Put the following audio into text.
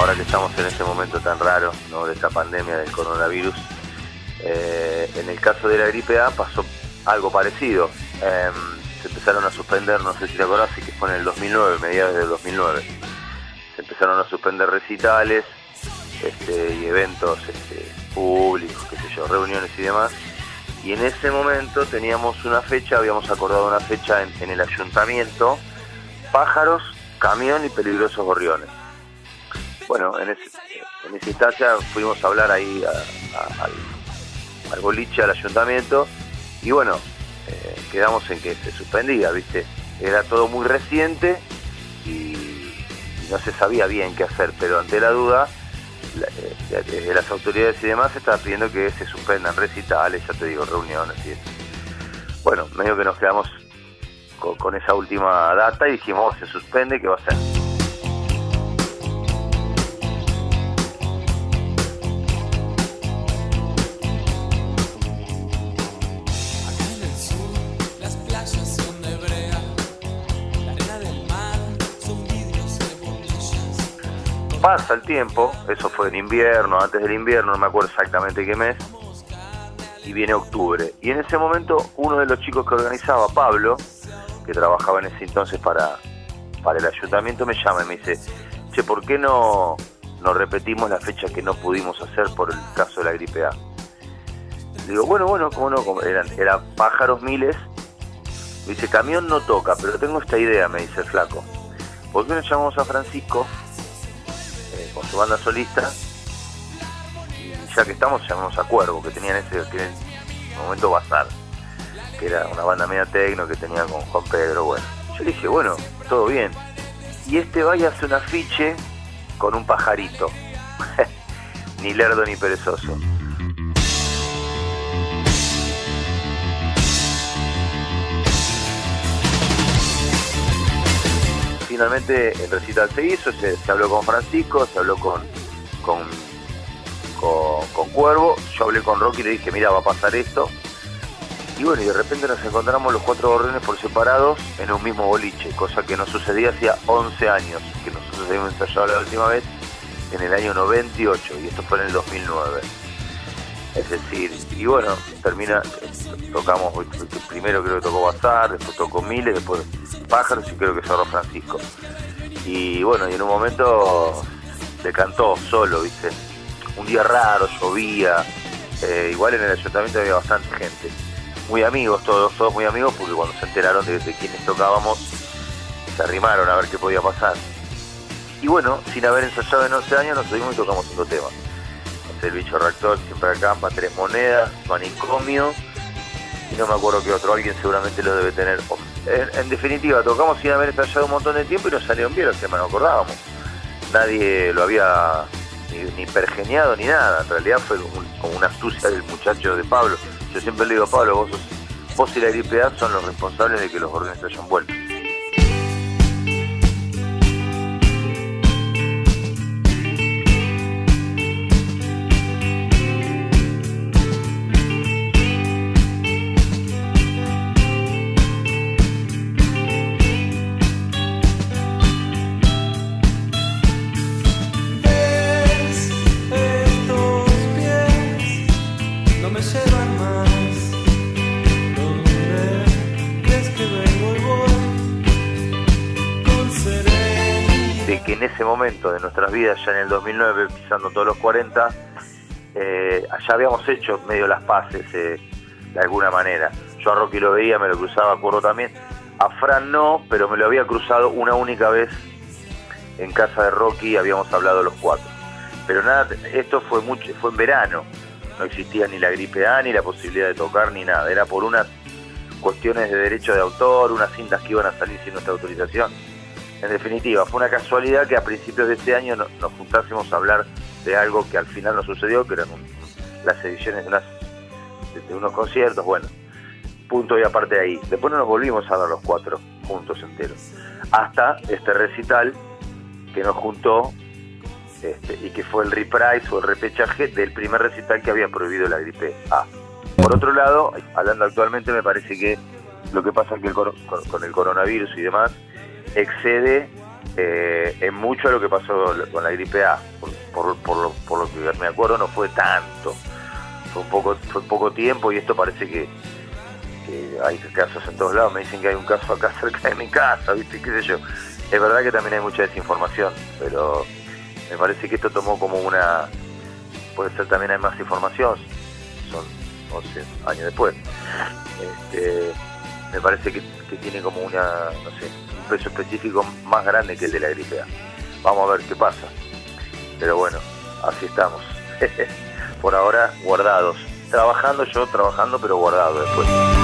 ahora que estamos en este momento tan raro, ¿no?, de esta pandemia del coronavirus. En el caso de la gripe A pasó algo parecido. Se empezaron a suspender, no sé si te acordás, que fue en el 2009, mediados del 2009. Se empezaron a suspender recitales y eventos públicos, qué sé yo, reuniones y demás. Y en ese momento teníamos una fecha, habíamos acordado una fecha en el ayuntamiento: Pájaros, Camión y Peligrosos Gorriones. Bueno, en esa instancia fuimos a hablar ahí al boliche, al ayuntamiento, y bueno, quedamos en que se suspendía, ¿viste? Era todo muy reciente y no se sabía bien qué hacer, pero ante la duda, desde las autoridades y demás se estaba pidiendo que se suspendan recitales, ya te digo, reuniones y eso. Bueno, medio que nos quedamos con esa última data y dijimos, se suspende, ¿qué va a ser? Pasa el tiempo, eso fue en invierno, antes del invierno, no me acuerdo exactamente qué mes, y viene octubre. Y en ese momento uno de los chicos que organizaba, Pablo, que trabajaba en ese entonces para el ayuntamiento, me llama y me dice, che, ¿por qué no repetimos la fecha que no pudimos hacer por el caso de la gripe A? Digo, bueno, ¿cómo no? Eran Pájaros, Miles. Me dice, Camión no toca, pero tengo esta idea, me dice el flaco. ¿Por qué no llamamos a Francisco con su banda solista? Y ya que estamos, llamamos a Cuervo, que tenía en ese momento Bazar, que era una banda media tecno que tenía con Juan Pedro. Bueno, yo le dije, bueno, todo bien. Y va y hace un afiche con un pajarito. Ni lerdo ni perezoso. Finalmente el recital se hizo, se habló con Francisco, se habló con Cuervo, yo hablé con Rocky y le dije, mira, va a pasar esto. Y bueno, y de repente nos encontramos los 4 gorriones por separados en un mismo boliche, cosa que no sucedía hacía 11 años, que nosotros habíamos ensayado la última vez en el año 98, y esto fue en el 2009. Es decir, y bueno, tocamos, primero creo que tocó Bazar, después tocó Miles, después Pájaros y creo que cerró Francisco. Y bueno, y en un momento se cantó solo, ¿viste? Un día raro, llovía, igual en el ayuntamiento había bastante gente. Muy amigos, todos muy amigos, porque cuando se enteraron de quiénes tocábamos, se arrimaron a ver qué podía pasar. Y bueno, sin haber ensayado en 11 años, nos subimos y tocamos 5 temas. El Bicho Reactor, Siempre Acampa, 3 Monedas, Manicomio, y no me acuerdo qué otro, alguien seguramente lo debe tener. En definitiva, tocamos sin haber ensayado un montón de tiempo y nos salieron bien los temas, no acordábamos. Nadie lo había ni pergeniado ni nada, en realidad fue como una astucia del muchacho de Pablo. Yo siempre le digo a Pablo, vos y la gripe A son los responsables de que los gorriones hayan vuelto. Que en ese momento de nuestras vidas, ya en el 2009, pisando todos los 40, allá habíamos hecho medio las paces de alguna manera. Yo a Rocky lo veía, me lo cruzaba, a Curro también. A Fran no, pero me lo había cruzado una única vez en casa de Rocky, habíamos hablado los 4. Pero nada, esto fue en verano, no existía ni la gripe A, ni la posibilidad de tocar, ni nada. Era por unas cuestiones de derecho de autor, unas cintas que iban a salir sin nuestra autorización. En definitiva, fue una casualidad que a principios de este año nos juntásemos a hablar de algo que al final no sucedió, que eran las ediciones de unos conciertos. Bueno, punto y aparte de ahí. Después no nos volvimos a ver los 4 juntos enteros. Hasta este recital que nos juntó y que fue el reprise o el repechaje del primer recital que había prohibido la gripe A. Por otro lado, hablando actualmente, me parece que lo que pasa es que con el coronavirus y demás, excede En mucho lo que pasó con la gripe A, por lo que me acuerdo, no fue tanto. Fue poco tiempo, y esto parece que hay casos en todos lados. Me dicen que hay un caso acá cerca de mi casa, ¿viste? ¿Qué sé yo? Es verdad que también hay mucha desinformación, pero me parece que esto tomó como puede ser también hay más información, son 11 años después. Me parece que tiene como un peso específico más grande que el de la gripe A. Vamos a ver qué pasa. Pero bueno, así estamos. Por ahora guardados. Trabajando, pero guardado después.